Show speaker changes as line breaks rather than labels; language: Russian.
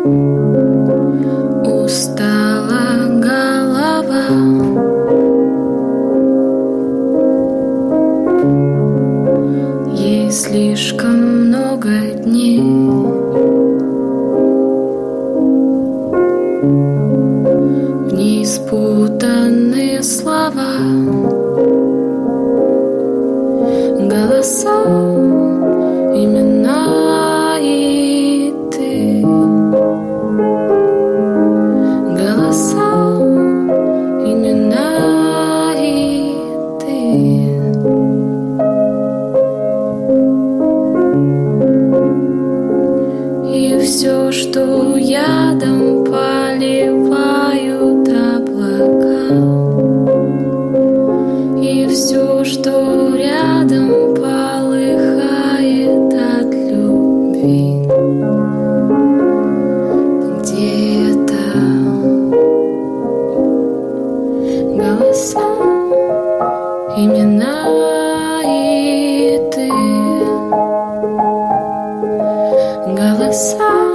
Устала голова, ей слишком много дней. В ней спутанные слова, голоса, имена и ты. Голоса, имена и ты. И все, что ядом поливают облака, и все, что рядом полыхает от любви. Где-то голоса, имена и ты. Голоса,